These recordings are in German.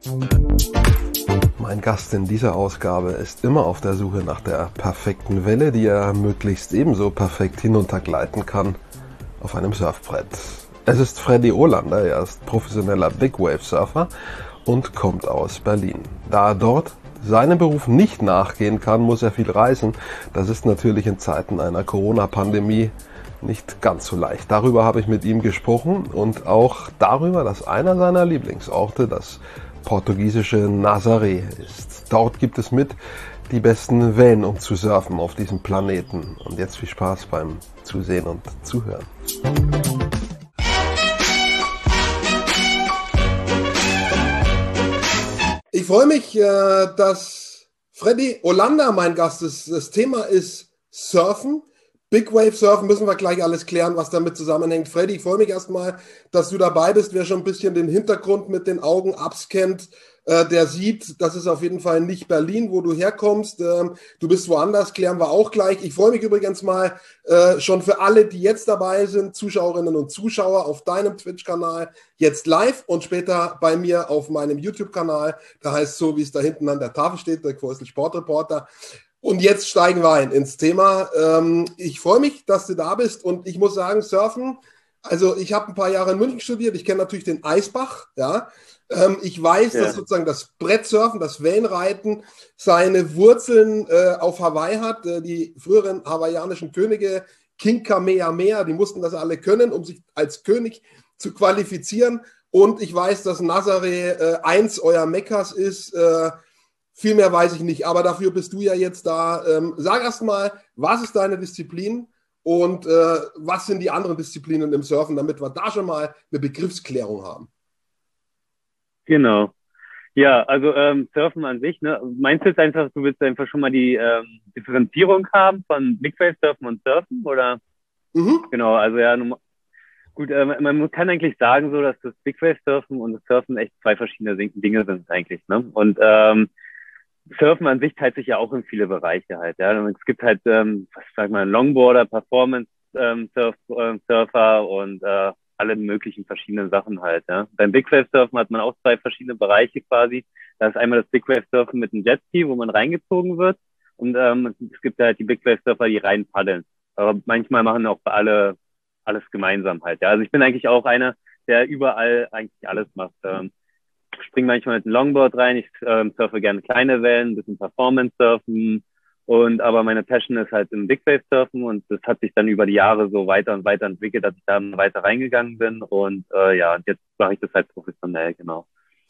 Mein Gast in dieser Ausgabe ist immer auf der Suche nach der perfekten Welle, die er möglichst ebenso perfekt hinuntergleiten kann auf einem Surfbrett. Es ist Freddy Olander, er ist professioneller Big Wave Surfer und kommt aus Berlin. Da er dort seinem Beruf nicht nachgehen kann, muss er viel reisen. Das ist natürlich in Zeiten einer Corona-Pandemie nicht ganz so leicht. Darüber habe ich mit ihm gesprochen und auch darüber, dass einer seiner Lieblingsorte das portugiesische Nazaré ist. Dort gibt es mit die besten Wellen, um zu surfen auf diesem Planeten. Und jetzt viel Spaß beim Zusehen und Zuhören. Ich freue mich, dass Freddy Olander mein Gast ist. Das Thema ist Surfen. Big Wave Surfen, müssen wir gleich alles klären, was damit zusammenhängt. Freddy, ich freue mich erstmal, dass du dabei bist. Wer schon ein bisschen den Hintergrund mit den Augen abscannt, der sieht, das ist auf jeden Fall nicht Berlin, wo du herkommst. Du bist woanders, klären wir auch gleich. Ich freue mich übrigens mal schon für alle, die jetzt dabei sind, Zuschauerinnen und Zuschauer auf deinem Twitch-Kanal, jetzt live und später bei mir auf meinem YouTube-Kanal. Da heißt es so, wie es da hinten an der Tafel steht, der Quorsel Sportreporter. Und jetzt steigen wir ein ins Thema. Ich freue mich, dass du da bist und ich muss sagen, Surfen, also ich habe ein paar Jahre in München studiert, ich kenne natürlich den Eisbach, ja. Ich weiß, dass sozusagen das Brettsurfen, das Wellenreiten seine Wurzeln auf Hawaii hat. Die früheren hawaiianischen Könige, King Kamehameha, die mussten das alle können, um sich als König zu qualifizieren. Und ich weiß, dass Nazaré eins eurer Mekkas ist. Viel mehr weiß ich nicht, aber dafür bist du ja jetzt da. Sag erst mal, was ist deine Disziplin und was sind die anderen Disziplinen im Surfen, damit wir da schon mal eine Begriffsklärung haben. Genau. Ja, also Surfen an sich, ne? Meinst du jetzt einfach, du willst einfach schon mal die Differenzierung haben von Big Wave Surfen und Surfen, oder? Genau, also ja, gut, man kann eigentlich sagen so, dass das Big Wave Surfen und das Surfen echt zwei verschiedene Dinge sind eigentlich, ne? Und Surfen an sich teilt sich ja auch in viele Bereiche halt, ja. Und es gibt halt, was sag mal, Longboarder, Performance Surfer und alle möglichen verschiedenen Sachen halt, ja. Beim Big Wave Surfen hat man auch zwei verschiedene Bereiche quasi. Da ist einmal das Big Wave Surfen mit einem Jetski, wo man reingezogen wird, und es gibt halt die Big Wave Surfer, die rein paddeln. Aber manchmal machen auch alle alles gemeinsam halt, ja. Also ich bin eigentlich auch einer, der überall eigentlich alles macht. Springe manchmal mit einem Longboard rein, ich surfe gerne kleine Wellen, ein bisschen Performance surfen, aber meine Passion ist halt im Big Wave Surfen, und das hat sich dann über die Jahre so weiter und weiter entwickelt, dass ich da weiter reingegangen bin, und und jetzt mache ich das halt professionell, genau.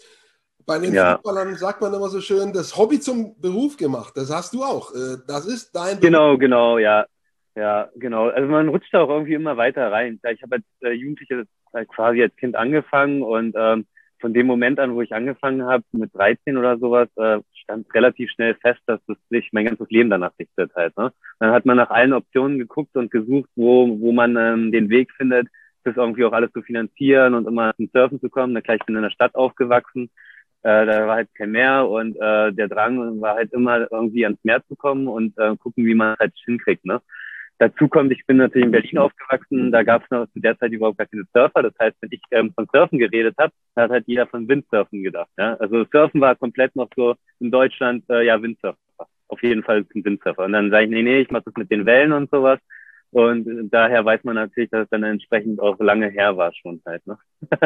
Bei den Fußballern sagt man immer so schön, das Hobby zum Beruf gemacht, das hast du auch, das ist dein Beruf. Genau, ja, genau, also man rutscht da auch irgendwie immer weiter rein. Ich habe als Jugendliche quasi als Kind angefangen, und von dem Moment an, wo ich angefangen habe, mit 13 oder sowas, stand relativ schnell fest, dass es sich mein ganzes Leben danach richtet halt, ne? Dann hat man nach allen Optionen geguckt und gesucht, wo man den Weg findet, das irgendwie auch alles zu finanzieren und immer zum Surfen zu kommen. Na klar, ich bin in der Stadt aufgewachsen, da war halt kein Meer, und der Drang war halt immer irgendwie ans Meer zu kommen und gucken, wie man es halt hinkriegt, ne? Dazu kommt, ich bin natürlich in Berlin aufgewachsen, da gab es noch zu der Zeit überhaupt gar keine Surfer. Das heißt, wenn ich von Surfen geredet habe, da hat halt jeder von Windsurfen gedacht. Ja? Also Surfen war komplett noch so in Deutschland, Windsurfer. Auf jeden Fall ein Windsurfer. Und dann sage ich, nee, ich mache das mit den Wellen und sowas. Und daher weiß man natürlich, dass es dann entsprechend auch lange her war schon halt. Ne?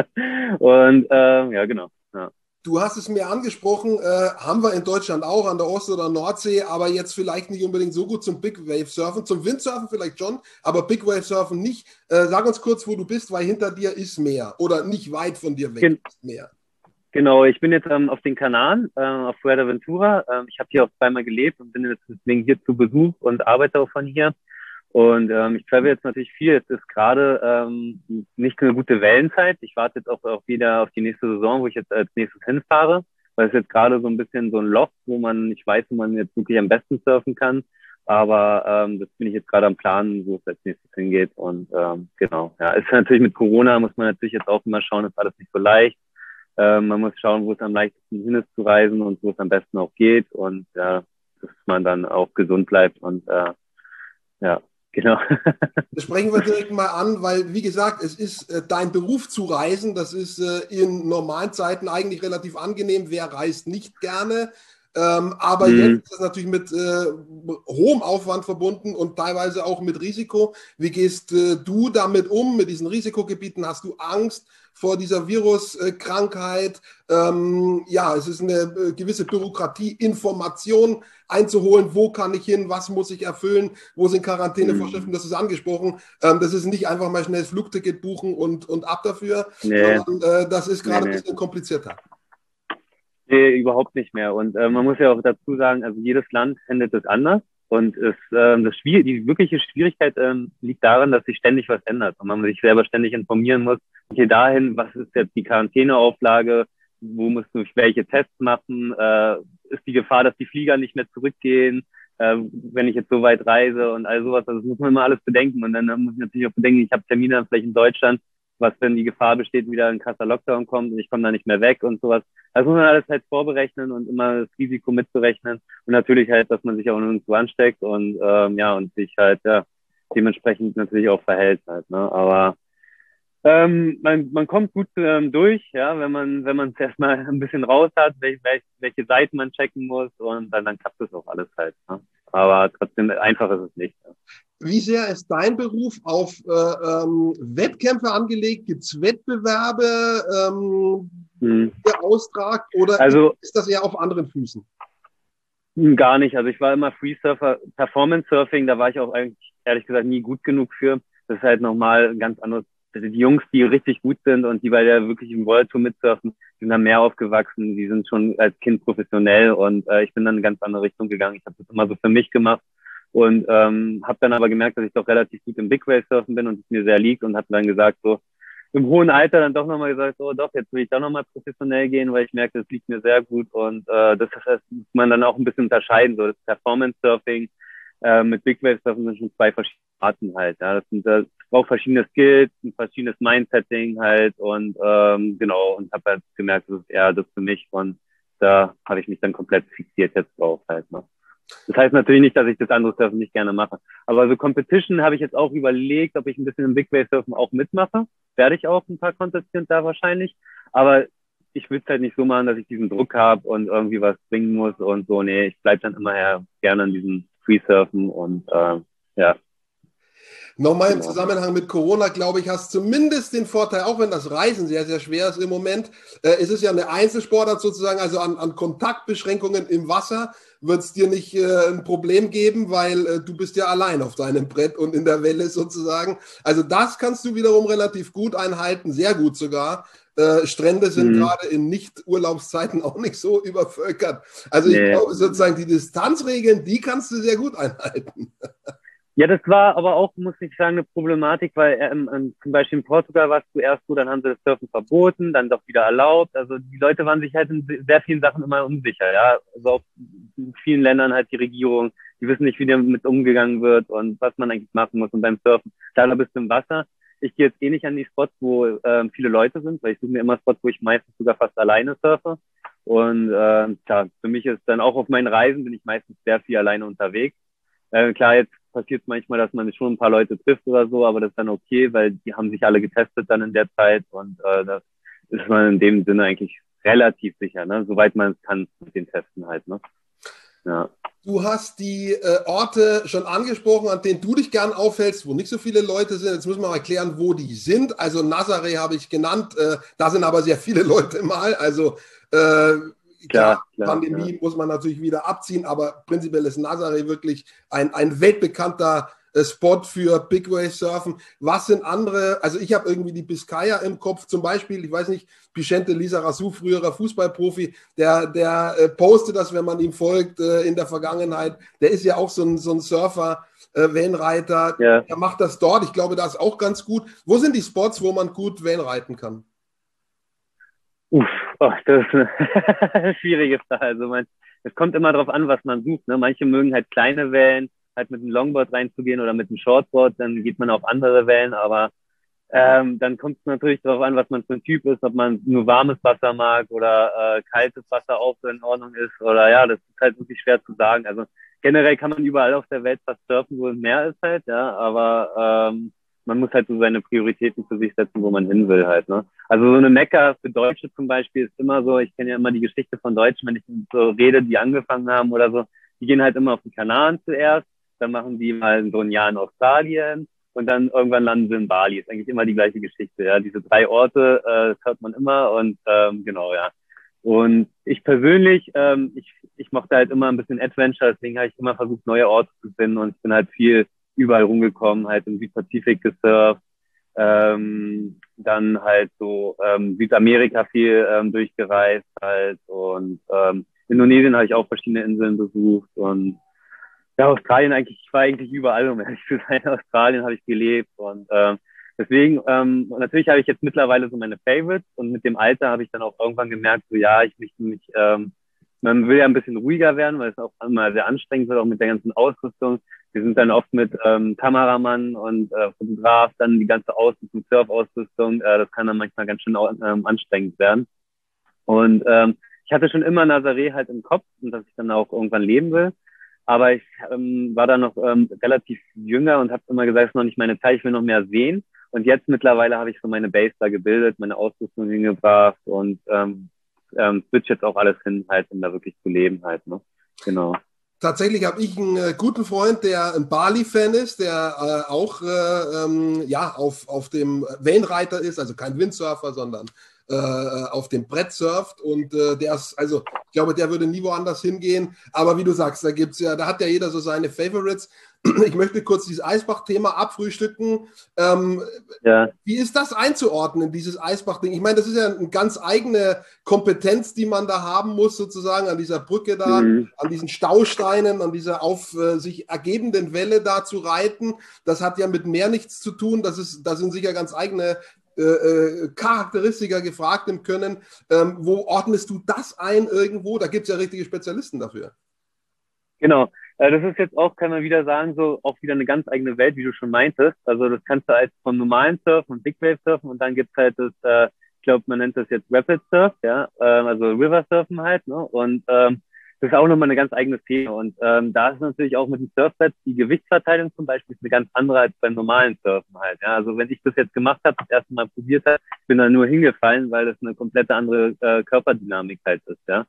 Und genau. Ja. Du hast es mir angesprochen, haben wir in Deutschland auch an der Ost- oder Nordsee, aber jetzt vielleicht nicht unbedingt so gut zum Big Wave Surfen. Zum Windsurfen vielleicht schon, aber Big Wave Surfen nicht. Sag uns kurz, wo du bist, weil hinter dir ist Meer oder nicht weit von dir weg ist Meer. Genau, ich bin jetzt auf den Kanaren, auf Fuerteventura. Ich habe hier auch zweimal gelebt und bin jetzt deswegen hier zu Besuch und arbeite auch von hier. Und ich travel jetzt natürlich viel. Es ist gerade nicht eine gute Wellenzeit. Ich warte jetzt auch wieder auf die nächste Saison, wo ich jetzt als nächstes hinfahre, weil es jetzt gerade so ein bisschen so ein Loch, wo man nicht weiß, wo man jetzt wirklich am besten surfen kann. Aber das bin ich jetzt gerade am Planen, wo es als nächstes hingeht. Und genau, ja, ist natürlich mit Corona, muss man natürlich jetzt auch immer schauen, ist alles nicht so leicht. Man muss schauen, wo es am leichtesten hin ist zu reisen und wo es am besten auch geht. Und dass man dann auch gesund bleibt und ja. Genau. Das sprechen wir direkt mal an, weil, wie gesagt, es ist dein Beruf zu reisen. Das ist in normalen Zeiten eigentlich relativ angenehm. Wer reist nicht gerne? Aber jetzt ist es natürlich mit hohem Aufwand verbunden und teilweise auch mit Risiko. Wie gehst du damit um, mit diesen Risikogebieten? Hast du Angst vor dieser Viruskrankheit? Ja, es ist eine gewisse Bürokratie, Information einzuholen. Wo kann ich hin? Was muss ich erfüllen? Wo sind Quarantänevorschriften? Das ist angesprochen. Das ist nicht einfach mal schnell das Flugticket buchen und ab dafür, Nee, sondern das ist gerade nee. ein bisschen komplizierter. Nee, überhaupt nicht mehr. Und man muss ja auch dazu sagen, also jedes Land handelt es anders. Und die wirkliche Schwierigkeit liegt darin, dass sich ständig was ändert und man sich selber ständig informieren muss. Okay, dahin, was ist jetzt die Quarantäneauflage? Wo musst du welche Tests machen? Ist die Gefahr, dass die Flieger nicht mehr zurückgehen, wenn ich jetzt so weit reise und all sowas? Also das muss man immer alles bedenken. Und dann muss ich natürlich auch bedenken, ich habe Termine vielleicht in Deutschland, was, wenn die Gefahr besteht, wieder ein krasser Lockdown kommt und ich komme da nicht mehr weg und sowas. Das muss man alles halt vorberechnen und immer das Risiko mitberechnen und natürlich halt, dass man sich auch nirgendwo ansteckt und ja und sich halt ja dementsprechend natürlich auch verhält halt. Ne? Aber man kommt gut durch, ja, wenn man es erstmal ein bisschen raus hat, welche Seiten man checken muss und dann klappt das auch alles halt. Ne? Aber trotzdem einfach ist es nicht. Ja. Wie sehr ist dein Beruf auf Wettkämpfe angelegt? Gibt es Wettbewerbe, der austragt oder also, ist das eher auf anderen Füßen? Gar nicht. Also ich war immer Freesurfer, Performance Surfing, da war ich auch eigentlich ehrlich gesagt nie gut genug für. Das ist halt nochmal ein ganz anderes. Also die Jungs, die richtig gut sind und die bei der wirklich im World Tour mitsurfen, die sind da mehr aufgewachsen, die sind schon als Kind professionell und ich bin dann in eine ganz andere Richtung gegangen. Ich habe das immer so für mich gemacht und habe dann aber gemerkt, dass ich doch relativ gut im Big Wave Surfen bin und es mir sehr liegt und habe dann gesagt, so im hohen Alter dann doch nochmal gesagt, oh doch, jetzt will ich doch nochmal professionell gehen, weil ich merke, das liegt mir sehr gut und das muss man dann auch ein bisschen unterscheiden. So das Performance Surfing mit Big Wave Surfen sind schon zwei verschiedene Arten halt. Ja. Das braucht verschiedene Skills, ein verschiedenes Mindsetting halt und genau und habe halt gemerkt, das ist eher das für mich und da habe ich mich dann komplett fixiert jetzt drauf halt. Ne. Das heißt natürlich nicht, dass ich das andere Surfen nicht gerne mache. Aber so Competition habe ich jetzt auch überlegt, ob ich ein bisschen im Big Wave Surfen auch mitmache. Werde ich auch ein paar Contests da wahrscheinlich. Aber ich will es halt nicht so machen, dass ich diesen Druck habe und irgendwie was bringen muss und so. Nee, ich bleibe dann immer gerne an diesem Free Surfen und ja. Nochmal im Zusammenhang mit Corona, glaube ich, hast zumindest den Vorteil, auch wenn das Reisen sehr, sehr schwer ist im Moment, ist es ja eine Einzelsportart sozusagen, also an Kontaktbeschränkungen im Wasser wird es dir nicht ein Problem geben, weil du bist ja allein auf deinem Brett und in der Welle sozusagen. Also das kannst du wiederum relativ gut einhalten, sehr gut sogar. Strände sind gerade in Nicht-Urlaubszeiten auch nicht so übervölkert. Also ich glaube sozusagen, die Distanzregeln, die kannst du sehr gut einhalten. Ja, das war aber auch, muss ich sagen, eine Problematik, weil zum Beispiel in Portugal war es zuerst so, dann haben sie das Surfen verboten, dann doch wieder erlaubt. Also die Leute waren sich halt in sehr vielen Sachen immer unsicher, ja. Also auch in vielen Ländern halt die Regierung, die wissen nicht, wie damit umgegangen wird und was man eigentlich machen muss. Und beim Surfen, klar, bist du im Wasser. Ich gehe jetzt eh nicht an die Spots, wo viele Leute sind, weil ich suche mir immer Spots, wo ich meistens sogar fast alleine surfe. Und klar, für mich ist dann auch auf meinen Reisen bin ich meistens sehr viel alleine unterwegs. Klar, jetzt passiert manchmal, dass man schon ein paar Leute trifft oder so, aber das ist dann okay, weil die haben sich alle getestet dann in der Zeit und das ist man in dem Sinne eigentlich relativ sicher, ne? Soweit man es kann mit den Testen halt. Ne? Ja. Du hast die Orte schon angesprochen, an denen du dich gern aufhältst, wo nicht so viele Leute sind. Jetzt müssen wir mal erklären, wo die sind. Also Nazaré habe ich genannt, da sind aber sehr viele Leute mal. Also klar, Pandemie muss man natürlich wieder abziehen, aber prinzipiell ist Nazaré wirklich ein weltbekannter Spot für Big Wave Surfen. Was sind andere? Also ich habe irgendwie die Biscaya im Kopf zum Beispiel. Ich weiß nicht, Vicente Lizarazu, früherer Fußballprofi, der postet das, wenn man ihm folgt in der Vergangenheit. Der ist ja auch so ein Surfer, Wellenreiter. Ja. Der macht das dort. Ich glaube, das ist auch ganz gut. Wo sind die Spots, wo man gut Wellenreiten kann? Das ist eine schwierige Frage. Also es kommt immer darauf an, was man sucht. Ne? Manche mögen halt kleine Wellen, halt mit einem Longboard reinzugehen oder mit einem Shortboard, dann geht man auf andere Wellen, aber dann kommt es natürlich darauf an, was man für ein Typ ist, ob man nur warmes Wasser mag oder kaltes Wasser auch so in Ordnung ist oder ja, das ist halt wirklich schwer zu sagen. Also generell kann man überall auf der Welt fast surfen, wo es Meer ist halt, ja, aber man muss halt so seine Prioritäten für sich setzen, wo man hin will halt, ne? Also so eine Mekka für Deutsche zum Beispiel ist immer so, ich kenne ja immer die Geschichte von Deutschen, wenn ich so rede, die angefangen haben oder so, die gehen halt immer auf die Kanaren zuerst, dann machen die mal so ein Jahr in Australien und dann irgendwann landen sie in Bali. Ist eigentlich immer die gleiche Geschichte, ja. Diese 3 Orte, das hört man immer und genau, ja. Und ich persönlich, ich mochte halt immer ein bisschen Adventure, deswegen habe ich immer versucht, neue Orte zu finden und ich bin halt viel überall rumgekommen, halt im Südpazifik gesurft, dann halt so Südamerika viel durchgereist halt und Indonesien habe ich auch verschiedene Inseln besucht und ja, Australien eigentlich, ich war eigentlich überall, um ehrlich zu sein. In Australien habe ich gelebt und deswegen, natürlich habe ich jetzt mittlerweile so meine Favorites und mit dem Alter habe ich dann auch irgendwann gemerkt, so ja, ich möchte mich, man will ja ein bisschen ruhiger werden, weil es auch immer sehr anstrengend wird, auch mit der ganzen Ausrüstung. Wir sind dann oft mit Kameramann und Fotograf, dann die ganze Ausrüstung, Surfausrüstung, das kann dann manchmal ganz schön anstrengend werden. Und ich hatte schon immer Nazaré halt im Kopf und dass ich dann auch irgendwann leben will. Aber ich war dann noch relativ jünger und habe immer gesagt, es ist noch nicht meine Zeit, ich will noch mehr sehen. Und jetzt mittlerweile habe ich so meine Base da gebildet, meine Ausrüstung hingebracht und switch jetzt auch alles hin, halt, um da wirklich zu leben halt, ne? Genau. Tatsächlich habe ich einen guten Freund, der ein Bali-Fan ist, der auch ja, auf dem Wellenreiter ist, also kein Windsurfer, sondern auf dem Brett surft und der ist, also ich glaube, der würde nie woanders hingehen, aber wie du sagst, da hat ja jeder so seine Favorites. Ich möchte kurz dieses Eisbach-Thema abfrühstücken. Ja. Wie ist das einzuordnen, dieses Eisbach-Ding? Ich meine, das ist ja eine ganz eigene Kompetenz, die man da haben muss, sozusagen an dieser Brücke da, an diesen Stausteinen, an dieser auf sich ergebenden Welle da zu reiten. Das hat ja mit Meer nichts zu tun. Da sind sicher ganz eigene Charakteristika gefragt im Können. Wo ordnest du das ein irgendwo? Da gibt es ja richtige Spezialisten dafür. Genau. Das ist jetzt auch, kann man wieder sagen, so auch wieder eine ganz eigene Welt, wie du schon meintest. Also das kannst du als vom normalen Surfen und Big Wave Surfen und dann gibt's halt das, ich glaube, man nennt das jetzt Rapid Surf, ja, also River Surfen halt, ne? Und das ist auch nochmal eine ganz eigene Szene. Und da ist natürlich auch mit dem Surfbrett die Gewichtsverteilung zum Beispiel ist eine ganz andere als beim normalen Surfen halt. Ja, also wenn ich das jetzt gemacht habe, das erste Mal probiert habe, bin da nur hingefallen, weil das eine komplette andere Körperdynamik halt ist, ja.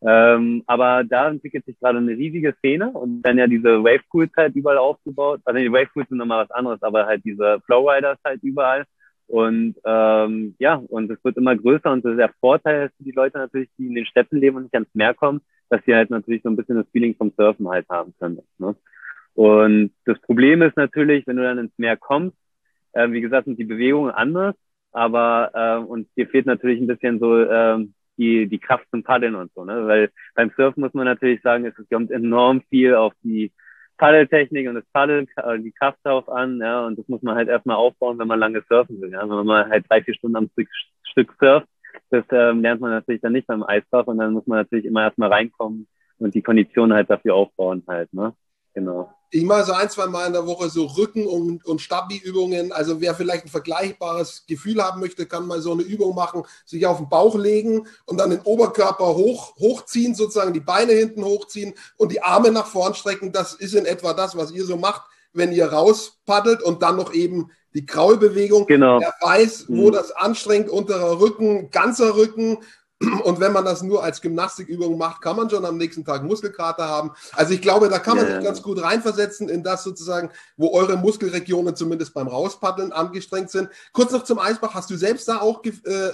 Aber da entwickelt sich gerade eine riesige Szene und dann ja diese Wavepools halt überall aufgebaut. Also die Wavepools sind nochmal was anderes, aber halt diese Flowriders halt überall. Und ja, und es wird immer größer und der Vorteil ist für die Leute natürlich, die in den Städten leben und nicht ans Meer kommen, dass sie halt natürlich so ein bisschen das Feeling vom Surfen halt haben können. Ne? Und das Problem ist natürlich, wenn du dann ins Meer kommst, wie gesagt, sind die Bewegungen anders, aber und dir fehlt natürlich ein bisschen so die Kraft zum Paddeln und so, ne? Weil beim Surfen muss man natürlich sagen, es kommt enorm viel auf die Paddeltechnik und das Paddeln, die Kraft darauf an, ja, und das muss man halt erstmal aufbauen, wenn man lange surfen will, ja. Wenn man halt 3-4 Stunden am Stück surft, das lernt man natürlich dann nicht beim Eisbach und dann muss man natürlich immer erstmal reinkommen und die Konditionen halt dafür aufbauen halt, ne? Genau. Ich mache so 1-2 Mal in der Woche so Rücken- und Stabi-Übungen. Also wer vielleicht ein vergleichbares Gefühl haben möchte, kann mal so eine Übung machen, sich auf den Bauch legen und dann den Oberkörper hochziehen, sozusagen die Beine hinten hochziehen und die Arme nach vorn strecken. Das ist in etwa das, was ihr so macht, wenn ihr rauspaddelt und dann noch eben die Kraulbewegung. Genau. Wer weiß, wo das anstrengt, unterer Rücken, ganzer Rücken. Und wenn man das nur als Gymnastikübung macht, kann man schon am nächsten Tag Muskelkater haben. Also ich glaube, da kann man sich ganz gut reinversetzen in das sozusagen, wo eure Muskelregionen zumindest beim Rauspaddeln angestrengt sind. Kurz noch zum Eisbach, hast du selbst da auch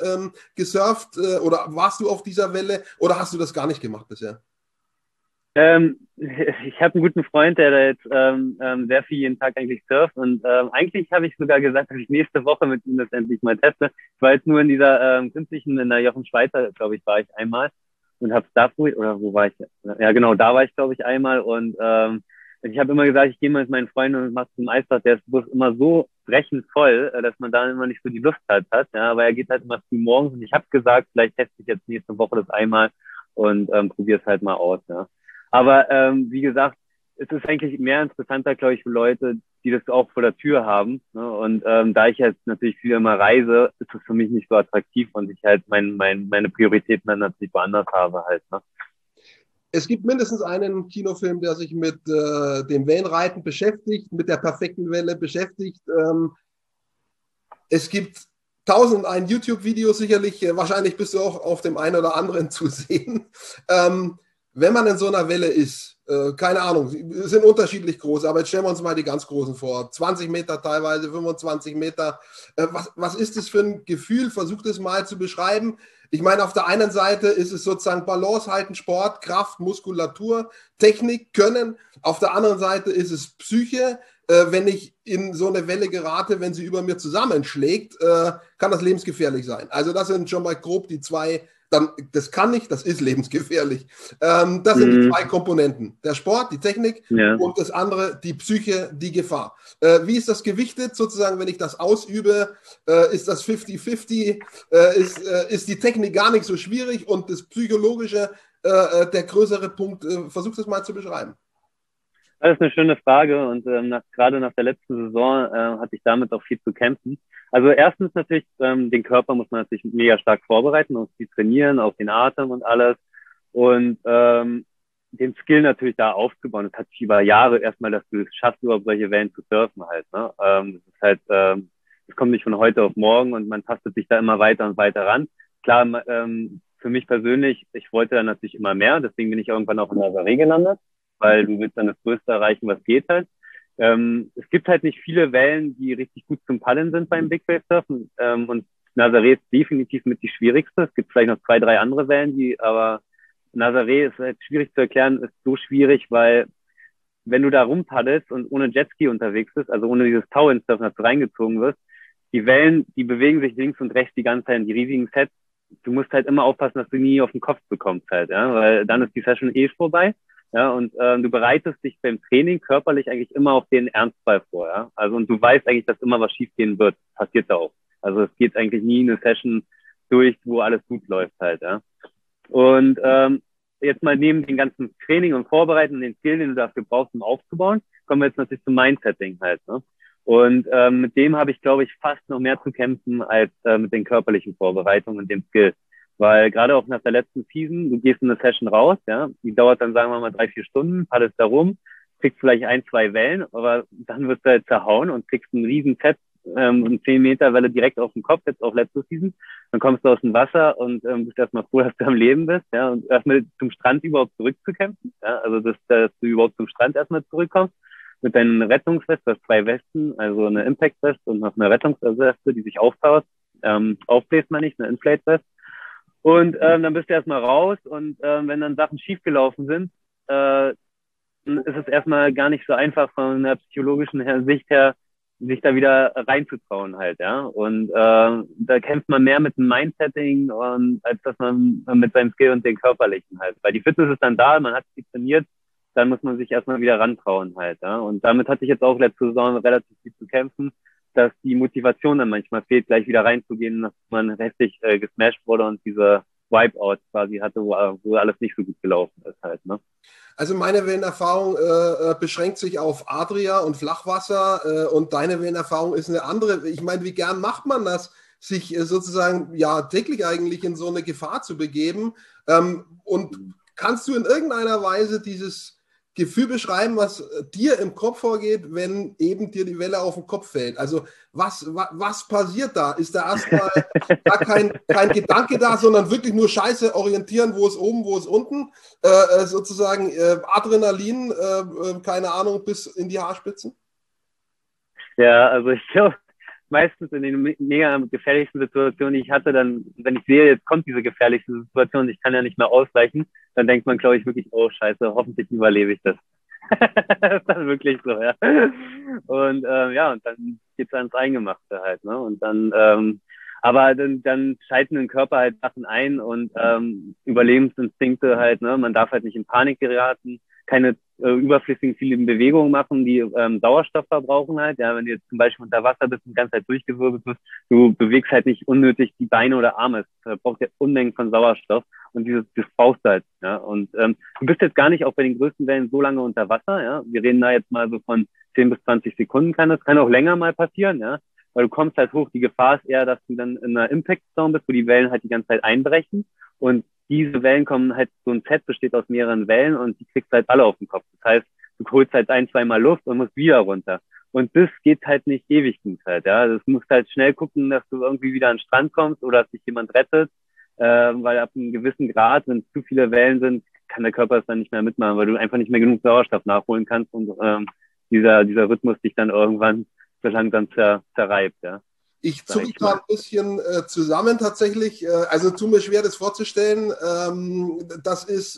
gesurft oder warst du auf dieser Welle oder hast du das gar nicht gemacht bisher? Ich habe einen guten Freund, der da jetzt sehr viel jeden Tag eigentlich surft und eigentlich habe ich sogar gesagt, dass ich nächste Woche mit ihm das endlich mal teste. Ich war jetzt nur in dieser künstlichen, in der Jochen Schweizer, glaube ich, war ich einmal und habe da, oder wo war ich? Ja genau, da war ich, glaube ich, einmal und ich habe immer gesagt, ich gehe mal mit meinen Freunden und mache zum Eisbad, der ist bloß immer so brechend voll, dass man da immer nicht so die Lust hat, ja, aber er geht halt immer früh morgens und ich habe gesagt, vielleicht teste ich jetzt nächste Woche das einmal und probiere es halt mal aus, ja. Aber wie gesagt, es ist eigentlich mehr interessanter, glaube ich, für Leute, die das auch vor der Tür haben. Ne? Und da ich jetzt natürlich viel immer reise, ist es für mich nicht so attraktiv und ich halt meine Prioritäten dann natürlich woanders habe halt. Ne? Es gibt mindestens einen Kinofilm, der sich mit dem Wellenreiten beschäftigt, mit der perfekten Welle beschäftigt. Es gibt 1001 YouTube-Videos sicherlich, wahrscheinlich bist du auch auf dem einen oder anderen zu sehen. Wenn man in so einer Welle ist, keine Ahnung, sind unterschiedlich groß, aber jetzt stellen wir uns mal die ganz großen vor. 20 Meter teilweise, 25 Meter. Was ist das für ein Gefühl? Versucht es mal zu beschreiben. Ich meine, auf der einen Seite ist es sozusagen Balance halten, Sport, Kraft, Muskulatur, Technik, Können. Auf der anderen Seite ist es Psyche. Wenn ich in so eine Welle gerate, wenn sie über mir zusammenschlägt, kann das lebensgefährlich sein. Also das sind schon mal grob die zwei, dann, das kann nicht, das ist lebensgefährlich. Das sind die zwei Komponenten. Der Sport, die Technik und das andere, die Psyche, die Gefahr. Wie ist das gewichtet sozusagen, wenn ich das ausübe? Ist das 50-50? Ist die Technik gar nicht so schwierig und das Psychologische der größere Punkt? Versuch das mal zu beschreiben. Das ist eine schöne Frage und gerade nach der letzten Saison hatte ich damit auch viel zu kämpfen. Also erstens natürlich, den Körper muss man natürlich mega stark vorbereiten, auf die trainieren, auf den Atem und alles und den Skill natürlich da aufzubauen. Das hat sich über Jahre erstmal, dass du es schaffst, überhaupt solche Wellen zu surfen halt. Ne? Das ist halt, das kommt nicht von heute auf morgen und man tastet sich da immer weiter und weiter ran. Klar, für mich persönlich, ich wollte dann natürlich immer mehr, deswegen bin ich irgendwann auch in der Nazaré gelandet, weil du willst dann das Größte erreichen, was geht halt. Es gibt halt nicht viele Wellen, die richtig gut zum Paddeln sind beim Big Wave Surfen und Nazaré ist definitiv mit die schwierigste. Es gibt vielleicht noch 2, 3 andere Wellen, aber Nazaré ist halt schwierig zu erklären, ist so schwierig, weil wenn du da rumpaddelst und ohne Jetski unterwegs bist, also ohne dieses Tau-Surfen, dass du reingezogen wirst, die Wellen, die bewegen sich links und rechts die ganze Zeit in die riesigen Sets. Du musst halt immer aufpassen, dass du nie auf den Kopf bekommst halt, ja, weil dann ist die Session vorbei. Ja, und du bereitest dich beim Training körperlich eigentlich immer auf den Ernstfall vor, ja. Also und du weißt eigentlich, dass immer was schiefgehen wird. Passiert da auch. Also es geht eigentlich nie eine Session durch, wo alles gut läuft halt, ja. Und jetzt mal neben den ganzen Training und Vorbereiten und den Skill, den du dafür brauchst, um aufzubauen, kommen wir jetzt natürlich zum Mindsetting halt, ne? Und mit dem habe ich, glaube ich, fast noch mehr zu kämpfen als mit den körperlichen Vorbereitungen und dem Skill. Weil gerade auch nach der letzten Season, du gehst in eine Session raus, ja, die dauert dann, sagen wir mal, 3, 4 Stunden, paddelst da rum, kriegst vielleicht 1, 2 Wellen, aber dann wirst du halt zerhauen und kriegst einen riesen Set, eine 10 Meter Welle direkt auf den Kopf, jetzt auch letzte Season. Dann kommst du aus dem Wasser und bist erstmal froh, dass du am Leben bist, ja, und erstmal zum Strand überhaupt zurückzukämpfen, ja, also dass du überhaupt zum Strand erstmal zurückkommst. Mit deinen Rettungsweste, du hast 2 Westen, also eine Impact-West und noch eine Rettungsweste, die sich aufbaut, aufbläst man nicht, eine Inflate-West. Und dann bist du erstmal raus und wenn dann Sachen schiefgelaufen sind, dann ist es erstmal gar nicht so einfach von der psychologischen Sicht her, sich da wieder reinzutrauen halt, ja. Und da kämpft man mehr mit dem Mindsetting als dass man mit seinem Skill und den körperlichen halt. Weil die Fitness ist dann da, man hat sich trainiert, dann muss man sich erstmal wieder rantrauen halt, ja. Und damit hatte ich jetzt auch letzte Saison relativ viel zu kämpfen, dass die Motivation dann manchmal fehlt, gleich wieder reinzugehen, dass man richtig gesmashed wurde und diese Wipeout quasi hatte, wo alles nicht so gut gelaufen ist halt, ne? Also meine Wellenerfahrung beschränkt sich auf Adria und Flachwasser und deine Wellenerfahrung ist eine andere. Ich meine, wie gern macht man das, sich sozusagen ja täglich eigentlich in so eine Gefahr zu begeben? Und kannst du in irgendeiner Weise dieses Gefühl beschreiben, was dir im Kopf vorgeht, wenn eben dir die Welle auf den Kopf fällt? Also was passiert da? Ist da erstmal gar kein Gedanke da, sondern wirklich nur Scheiße orientieren, wo ist oben, wo ist unten? Sozusagen Adrenalin, keine Ahnung, bis in die Haarspitzen? Ja, also ich glaube, meistens in den mega gefährlichsten Situationen, die ich hatte, dann, wenn ich sehe, jetzt kommt diese gefährlichste Situation, ich kann ja nicht mehr ausweichen, dann denkt man, glaube ich, wirklich, oh Scheiße, hoffentlich überlebe ich das. Das ist dann wirklich so, ja. Und ja, und dann geht's ans Eingemachte halt, ne? Und dann, aber dann schalten im Körper halt Sachen ein und Überlebensinstinkte halt, ne? Man darf halt nicht in Panik geraten, keine überflüssigen vielen Bewegungen machen, die Sauerstoff verbrauchen halt. Ja, wenn du jetzt zum Beispiel unter Wasser bist und die ganze Zeit durchgewirbelt bist, du bewegst halt nicht unnötig die Beine oder Arme. Es braucht ja Unmengen von Sauerstoff und das brauchst du halt. Ja, und du bist jetzt gar nicht auch bei den größten Wellen so lange unter Wasser. Ja, wir reden da jetzt mal so von 10 bis 20 Sekunden kann auch länger mal passieren. Ja, weil du kommst halt hoch. Die Gefahr ist eher, dass du dann in einer Impact Zone bist, wo die Wellen halt die ganze Zeit einbrechen und diese Wellen kommen halt, so ein Set besteht aus mehreren Wellen und die kriegst halt alle auf den Kopf. Das heißt, du holst halt ein, zweimal Luft und musst wieder runter. Und das geht halt nicht ewig halt, ja. Das musst halt schnell gucken, dass du irgendwie wieder an den Strand kommst oder dass dich jemand rettet, weil ab einem gewissen Grad, wenn es zu viele Wellen sind, kann der Körper es dann nicht mehr mitmachen, weil du einfach nicht mehr genug Sauerstoff nachholen kannst und dieser Rhythmus dich dann irgendwann so langsam zerreibt, ja. Ich zucke gerade ein bisschen zusammen tatsächlich. Also tut mir schwer, das vorzustellen. Das ist,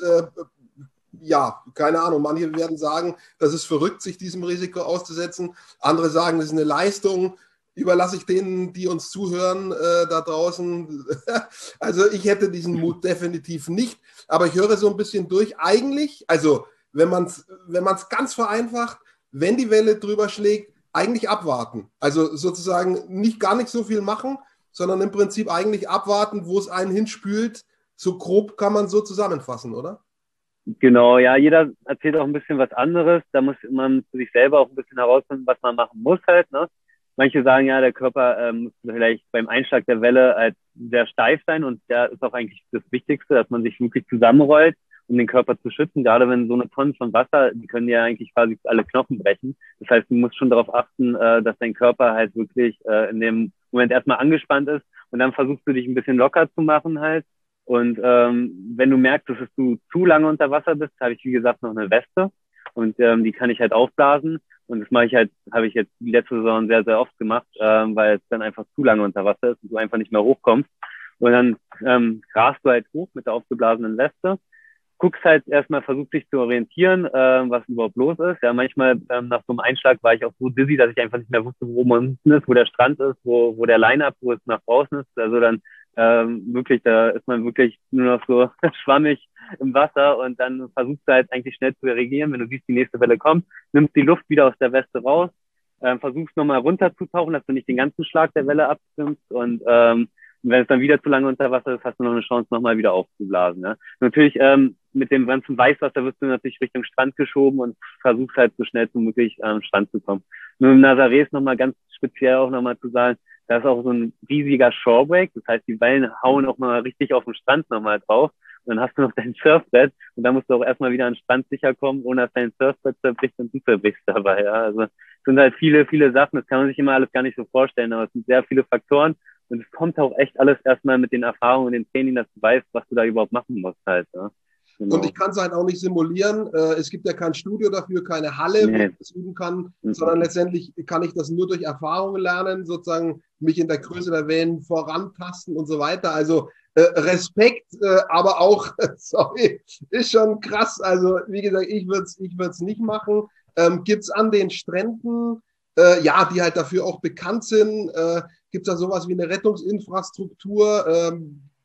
ja, keine Ahnung. Manche werden sagen, das ist verrückt, sich diesem Risiko auszusetzen. Andere sagen, das ist eine Leistung. Überlasse ich denen, die uns zuhören, da draußen. Also ich hätte diesen Mut definitiv nicht. Aber ich höre so ein bisschen durch. Eigentlich, also wenn man es ganz vereinfacht, wenn die Welle drüber schlägt, eigentlich abwarten. Also sozusagen gar nicht so viel machen, sondern im Prinzip eigentlich abwarten, wo es einen hinspült. So grob kann man so zusammenfassen, oder? Genau, ja, jeder erzählt auch ein bisschen was anderes. Da muss man für sich selber auch ein bisschen herausfinden, was man machen muss halt, ne? Manche sagen ja, der Körper muss vielleicht beim Einschlag der Welle halt sehr steif sein und da ist auch eigentlich das Wichtigste, dass man sich wirklich zusammenrollt, um den Körper zu schützen. Gerade wenn so eine Tonne von Wasser, die können ja eigentlich quasi alle Knochen brechen. Das heißt, du musst schon darauf achten, dass dein Körper halt wirklich in dem Moment erstmal angespannt ist und dann versuchst du dich ein bisschen locker zu machen halt. Und wenn du merkst, dass du zu lange unter Wasser bist, habe ich wie gesagt noch eine Weste und die kann ich halt aufblasen. Und das habe ich jetzt die letzte Saison sehr, sehr oft gemacht, weil es dann einfach zu lange unter Wasser ist und du einfach nicht mehr hochkommst. Und dann rast du halt hoch mit der aufgeblasenen Weste, guckst halt erstmal, versuchst dich zu orientieren, was überhaupt los ist. Ja, manchmal nach so einem Einschlag war ich auch so dizzy, dass ich einfach nicht mehr wusste, wo man unten ist, wo der Strand ist, wo der Line-Up, wo es nach draußen ist. Also dann wirklich, da ist man wirklich nur noch so schwammig im Wasser und dann versuchst du halt eigentlich schnell zu reagieren, wenn du siehst, die nächste Welle kommt, nimmst die Luft wieder aus der Weste raus, versuchst nochmal runterzutauchen, dass du nicht den ganzen Schlag der Welle abstimmst und wenn es dann wieder zu lange unter Wasser ist, hast du noch eine Chance, nochmal wieder aufzublasen. Ne? Natürlich mit dem ganzen Weißwasser wirst du natürlich Richtung Strand geschoben und versuchst halt so schnell wie möglich am Strand zu kommen. Nur im Nazaré ist nochmal ganz speziell auch nochmal zu sagen, da ist auch so ein riesiger Shorebreak, das heißt, die Wellen hauen auch mal richtig auf den Strand nochmal drauf und dann hast du noch dein Surfbrett und dann musst du auch erstmal wieder an den Strand sicher kommen, ohne dass dein Surfbrett zerbricht und du zerbrichst dabei. Ja? Also es sind halt viele, viele Sachen, das kann man sich immer alles gar nicht so vorstellen, aber es sind sehr viele Faktoren und es kommt auch echt alles erstmal mit den Erfahrungen und den Training, dass du weißt, was du da überhaupt machen musst halt. Ja? Genau. Und ich kann es halt auch nicht simulieren. Es gibt ja kein Studio dafür, keine Halle, wo ich das üben kann, sondern letztendlich kann ich das nur durch Erfahrungen lernen, sozusagen mich in der Größe der Wellen vorantasten und so weiter. Also Respekt, aber auch, sorry, ist schon krass. Also wie gesagt, ich würde es nicht machen. Gibt es an den Stränden, ja, die halt dafür auch bekannt sind, gibt es da sowas wie eine Rettungsinfrastruktur,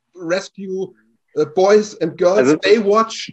Rescue, Boys and Girls, also, Baywatch.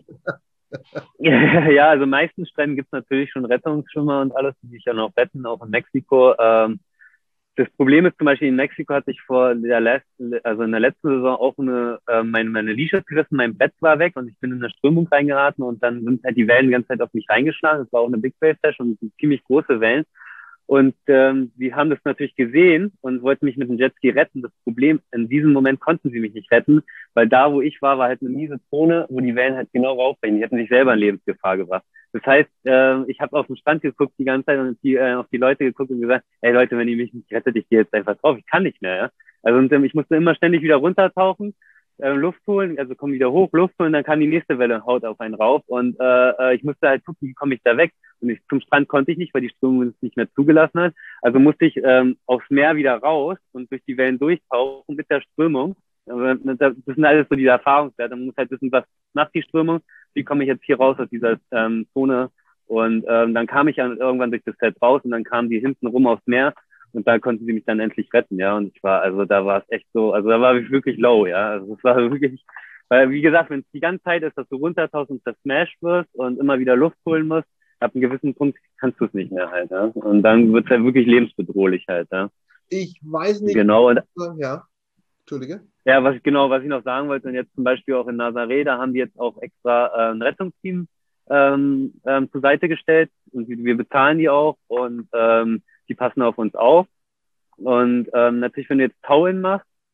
Ja, also meisten Stränden gibt es natürlich schon Rettungsschwimmer und alles, die sich ja noch retten, auch in Mexiko. Das Problem ist zum Beispiel, in Mexiko hatte ich in der letzten Saison auch meine Leashes gerissen, mein Brett war weg und ich bin in eine Strömung reingeraten und dann sind halt die Wellen die ganze Zeit auf mich reingeschlagen. Das war auch eine Big Wave Session und ziemlich große Wellen. Und sie haben das natürlich gesehen und wollten mich mit dem Jetski retten. Das Problem, in diesem Moment konnten sie mich nicht retten, weil da, wo ich war halt eine miese Zone, wo die Wellen halt genau raufbrechen. Die hätten sich selber in Lebensgefahr gebracht. Das heißt, ich habe auf den Strand geguckt die ganze Zeit und auf die Leute geguckt und gesagt, hey Leute, wenn ihr mich nicht rettet, ich gehe jetzt einfach drauf. Ich kann nicht mehr. Ja? Also und, ich musste immer ständig wieder runtertauchen, Luft holen, also komm wieder hoch, Luft holen, dann kam die nächste Welle, haut auf einen rauf und ich musste halt gucken, wie komme ich da weg. Und zum Strand konnte ich nicht, weil die Strömung es nicht mehr zugelassen hat. Also musste ich aufs Meer wieder raus und durch die Wellen durchtauchen mit der Strömung. Das sind alles so diese Erfahrungswerte. Man muss halt wissen, was macht die Strömung, wie komme ich jetzt hier raus aus dieser Zone. Und dann kam ich irgendwann durch das Set raus und dann kamen die hinten rum aufs Meer und da konnten sie mich dann endlich retten, ja. Und da war es echt so, also da war ich wirklich low, ja. Also es war wirklich, weil wie gesagt, wenn es die ganze Zeit ist, dass du runtertauchst und zersmashed wirst und immer wieder Luft holen musst, ab einem gewissen Punkt kannst du es nicht mehr halt, ja. Und dann wird es halt wirklich lebensbedrohlich halt, ja. Ich weiß nicht. Genau. Ja, Entschuldige. Ja, was ich noch sagen wollte, und jetzt zum Beispiel auch in Nazaré, da haben die jetzt auch extra ein Rettungsteam zur Seite gestellt und wir bezahlen die auch und die passen auf uns auf. Und natürlich, wenn du jetzt Tauchen machst,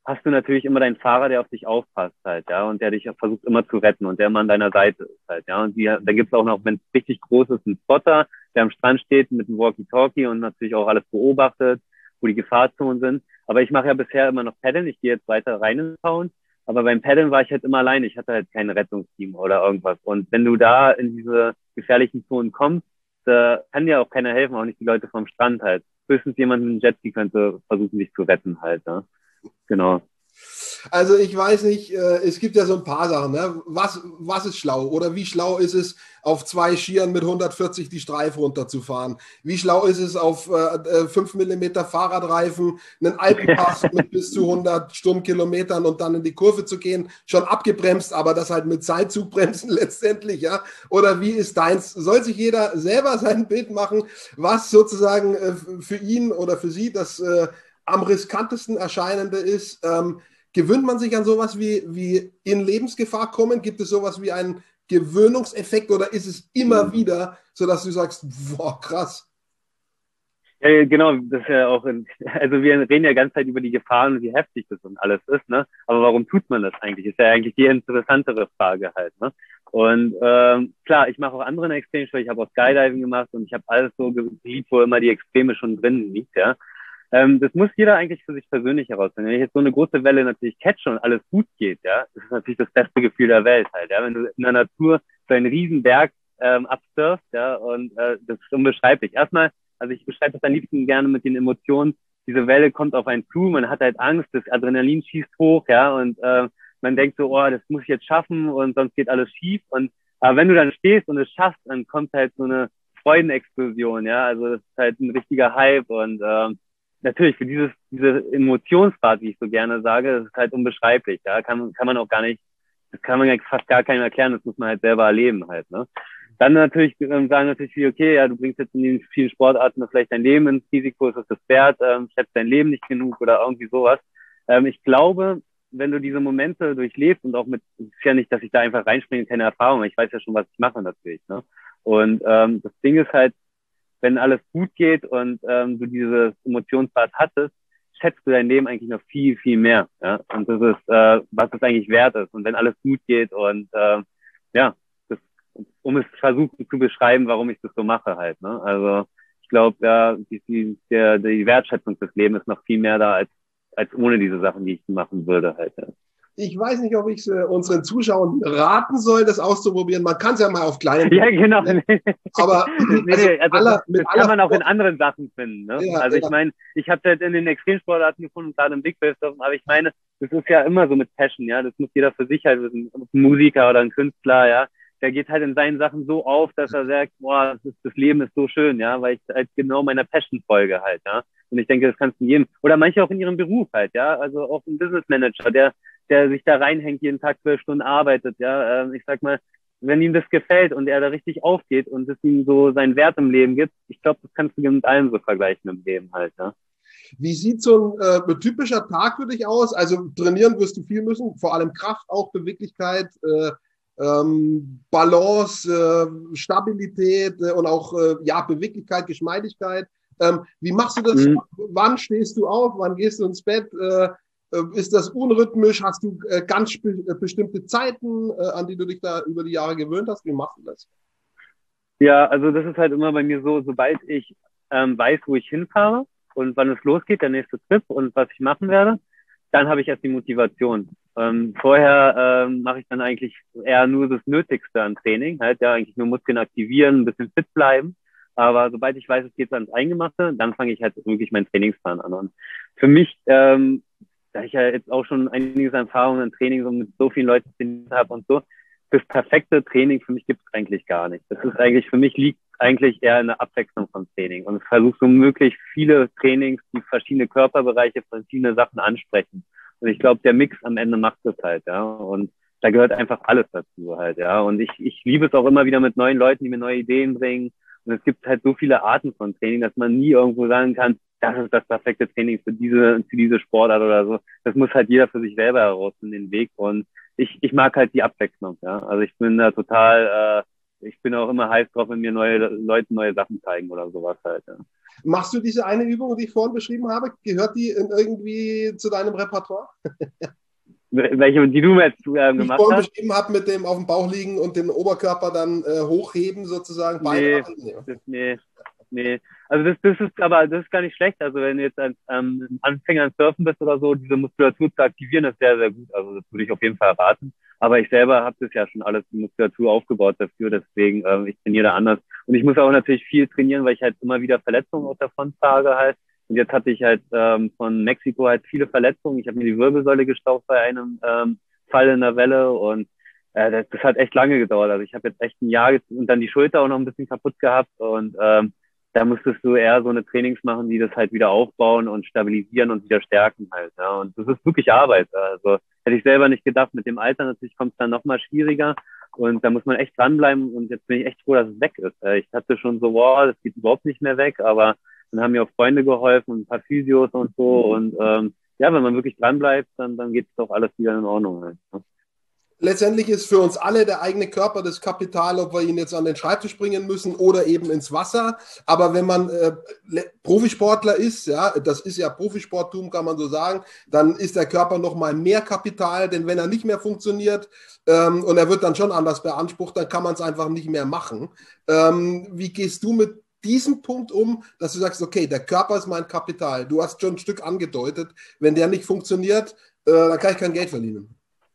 hast du natürlich immer deinen Fahrer, der auf dich aufpasst halt, ja, und der dich versucht immer zu retten und der immer an deiner Seite ist halt, ja. Und da gibt's auch noch, wenn es richtig groß ist, einen Spotter, der am Strand steht mit einem Walkie-Talkie und natürlich auch alles beobachtet, wo die Gefahrzonen sind. Aber ich mache ja bisher immer noch Paddeln, ich gehe jetzt weiter rein ins Sound. Aber beim Paddeln war ich halt immer alleine, ich hatte halt kein Rettungsteam oder irgendwas. Und wenn du da in diese gefährlichen Zonen kommst, da kann dir auch keiner helfen, auch nicht die Leute vom Strand halt. Höchstens jemand mit einem Jetski könnte versuchen, dich zu retten halt, ne? Genau. Also ich weiß nicht, es gibt ja so ein paar Sachen. Ne? Was ist schlau? Oder wie schlau ist es, auf 2 Skiern mit 140 die Streife runterzufahren? Wie schlau ist es, auf 5 mm Fahrradreifen einen Alpenpass mit bis zu 100 Stundenkilometern und dann in die Kurve zu gehen? Schon abgebremst, aber das halt mit Zeitzugbremsen letztendlich, ja? Oder wie ist deins? Soll sich jeder selber sein Bild machen, was sozusagen für ihn oder für sie das am riskantesten erscheinende ist? Gewöhnt man sich an sowas wie in Lebensgefahr kommen? Gibt es sowas wie einen Gewöhnungseffekt oder ist es immer wieder, sodass du sagst, boah, krass? Ja, genau, das ist ja auch, also wir reden ja die ganze Zeit über die Gefahren und wie heftig das und alles ist, ne? Aber warum tut man das eigentlich? Ist ja eigentlich die interessantere Frage halt, ne? Und klar, ich mache auch andere Extremsport, ich habe auch Skydiving gemacht und ich habe alles so geliebt, wo immer die Extreme schon drin liegt, ja. Das muss jeder eigentlich für sich persönlich herausfinden. Wenn ich jetzt so eine große Welle natürlich catche und alles gut geht, ja, das ist natürlich das beste Gefühl der Welt halt, ja. Wenn du in der Natur so einen riesen Berg absurfst, ja, und das ist unbeschreiblich. Erstmal, also ich beschreibe das am liebsten gerne mit den Emotionen. Diese Welle kommt auf einen zu, man hat halt Angst, das Adrenalin schießt hoch, ja, und man denkt so, oh, das muss ich jetzt schaffen und sonst geht alles schief. Und aber wenn du dann stehst und es schaffst, dann kommt halt so eine Freudenexplosion, ja, also das ist halt ein richtiger Hype und natürlich für diese Emotionsgrad, wie ich so gerne sage, das ist halt unbeschreiblich, ja, kann man auch gar nicht, das kann man ja fast gar keinem erklären, das muss man halt selber erleben halt, ne. Dann natürlich sagen natürlich viele, okay, ja, du bringst jetzt in den vielen Sportarten vielleicht dein Leben ins Risiko, ist das wert, schätzt dein Leben nicht genug oder irgendwie sowas. Ich glaube, wenn du diese Momente durchlebst und auch es ist ja nicht, dass ich da einfach reinspringe, keine Erfahrung, ich weiß ja schon, was ich mache natürlich, ne. Und das Ding ist halt, wenn alles gut geht und du dieses Emotionsbad hattest, schätzt du dein Leben eigentlich noch viel, viel mehr. Ja? Und das ist, was es eigentlich wert ist. Und wenn alles gut geht und ja, das, um es versuchen zu beschreiben, warum ich das so mache halt. Ne? Also ich glaube, ja, die Wertschätzung des Lebens ist noch viel mehr da als ohne diese Sachen, die ich machen würde halt. Ja. Ich weiß nicht, ob ich unseren Zuschauern raten soll, das auszuprobieren. Man kann es ja mal auf kleinen. Ja, genau. Aber das kann man auch in anderen Sachen finden. Ne? Ja, also ich meine, ich habe es halt in den Extremsportarten gefunden, gerade im Big Wave, aber ich meine, das ist ja immer so mit Passion, ja. Das muss jeder für sich halt wissen. Ein Musiker oder ein Künstler, ja. Der geht halt in seinen Sachen so auf, dass er sagt, boah, das Leben ist so schön, ja, weil ich halt genau meiner Passion folge halt, ja. Und ich denke, das kannst du jedem, oder manche auch in ihrem Beruf halt, ja. Also auch ein Business Manager, der sich da reinhängt, jeden Tag 12 Stunden arbeitet, ja, ich sag mal, wenn ihm das gefällt und er da richtig aufgeht und es ihm so seinen Wert im Leben gibt, ich glaube, das kannst du mit allem so vergleichen im Leben halt, ja. Wie sieht so ein typischer Tag für dich aus? Also trainieren wirst du viel müssen, vor allem Kraft, auch Beweglichkeit, Balance, Stabilität und auch ja, Beweglichkeit, Geschmeidigkeit. Wie machst du das? Wann stehst du auf? Wann gehst du ins Bett? Ist das unrhythmisch? Hast du ganz bestimmte Zeiten, an die du dich da über die Jahre gewöhnt hast? Wie machst du das? Ja, also das ist halt immer bei mir so, sobald ich weiß, wo ich hinfahre und wann es losgeht, der nächste Trip und was ich machen werde, dann habe ich erst die Motivation. Vorher mache ich dann eigentlich eher nur das Nötigste an Training, halt ja eigentlich nur Muskeln aktivieren, ein bisschen fit bleiben. Aber sobald ich weiß, es geht ans Eingemachte, dann fange ich halt wirklich meinen Trainingsplan an. Und für mich, da ich ja jetzt auch schon einiges an Erfahrungen im Training so mit so vielen Leuten trainiert habe und so, das perfekte Training für mich gibt es eigentlich gar nicht. Das ist eigentlich, für mich liegt eigentlich eher in der Abwechslung vom Training. Und ich versuche so möglich viele Trainings, die verschiedene Körperbereiche, verschiedene Sachen ansprechen. Und ich glaube, der Mix am Ende macht das halt, ja. Und da gehört einfach alles dazu halt, ja. Und ich liebe es auch immer wieder mit neuen Leuten, die mir neue Ideen bringen. Und es gibt halt so viele Arten von Training, dass man nie irgendwo sagen kann, das ist das perfekte Training für diese Sportart oder so. Das muss halt jeder für sich selber herausfinden, den Weg. Und ich mag halt die Abwechslung, ja. Also ich bin da total ich bin auch immer heiß drauf, wenn mir Leute neue Sachen zeigen oder sowas halt. Ja. Machst du diese eine Übung, die ich vorhin beschrieben habe? Gehört die irgendwie zu deinem Repertoire? Welche, die du mir jetzt gemacht hast? Die ich vorhin beschrieben habe, mit dem auf dem Bauch liegen und den Oberkörper dann hochheben sozusagen. Nee. Also das ist gar nicht schlecht. Also wenn du jetzt als Anfänger an Surfen bist oder so, diese Muskulatur zu aktivieren, ist sehr, sehr gut. Also das würde ich auf jeden Fall raten. Aber ich selber habe das ja schon alles, die Muskulatur aufgebaut dafür. Deswegen, ich trainiere da anders. Und ich muss auch natürlich viel trainieren, weil ich halt immer wieder Verletzungen auch davon trage halt. Und jetzt hatte ich halt von Mexiko halt viele Verletzungen. Ich habe mir die Wirbelsäule gestaucht bei einem Fall in der Welle und das hat echt lange gedauert. Also ich habe jetzt echt ein Jahr und dann die Schulter auch noch ein bisschen kaputt gehabt und da musstest du eher so eine Trainings machen, die das halt wieder aufbauen und stabilisieren und wieder stärken halt. Ja. Und das ist wirklich Arbeit. Also hätte ich selber nicht gedacht. Mit dem Alter natürlich kommt es dann nochmal schwieriger und da muss man echt dranbleiben und jetzt bin ich echt froh, dass es weg ist. Ich hatte schon so, wow, das geht überhaupt nicht mehr weg, aber dann haben mir auch Freunde geholfen und ein paar Physios und so und ja, wenn man wirklich dranbleibt, dann geht es doch alles wieder in Ordnung halt. Ja. Letztendlich ist für uns alle der eigene Körper das Kapital, ob wir ihn jetzt an den Schreibtisch bringen müssen oder eben ins Wasser. Aber wenn man Profisportler ist, ja, das ist ja Profisporttum, kann man so sagen, dann ist der Körper noch mal mehr Kapital, denn wenn er nicht mehr funktioniert und er wird dann schon anders beansprucht, dann kann man es einfach nicht mehr machen. Wie gehst du mit diesem Punkt um, dass du sagst, okay, der Körper ist mein Kapital. Du hast schon ein Stück angedeutet, wenn der nicht funktioniert, dann kann ich kein Geld verdienen.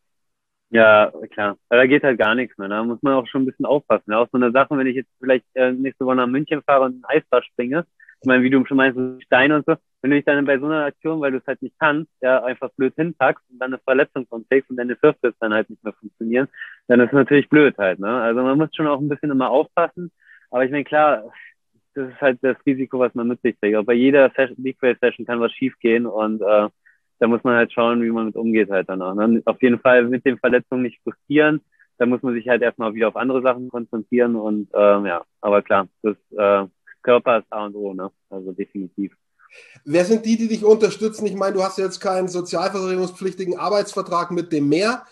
Ja, klar. Aber da geht halt gar nichts mehr. Da muss man auch schon ein bisschen aufpassen. Ja, auch so eine Sache, wenn ich jetzt vielleicht nächste Woche nach München fahre und ein Eisbad springe, ich meine, wie du schon meinst, so Steine und so, wenn du dich dann bei so einer Aktion, weil du es halt nicht kannst, ja, einfach blöd hinpackst und dann eine Verletzung konträgst und deine Surflifts dann halt nicht mehr funktionieren, dann ist es natürlich blöd halt, ne? Also man muss schon auch ein bisschen immer aufpassen. Aber ich meine, klar, das ist halt das Risiko, was man mit sich trägt. Auch bei jeder Big Wave Session kann was schief gehen und da muss man halt schauen, wie man mit umgeht halt danach. Ne? Auf jeden Fall mit den Verletzungen nicht frustrieren. Da muss man sich halt erstmal wieder auf andere Sachen konzentrieren und ja, aber klar, das Körper ist A und O, ne? Also definitiv. Wer sind die dich unterstützen? Ich meine, du hast jetzt keinen sozialversicherungspflichtigen Arbeitsvertrag mit dem Meer,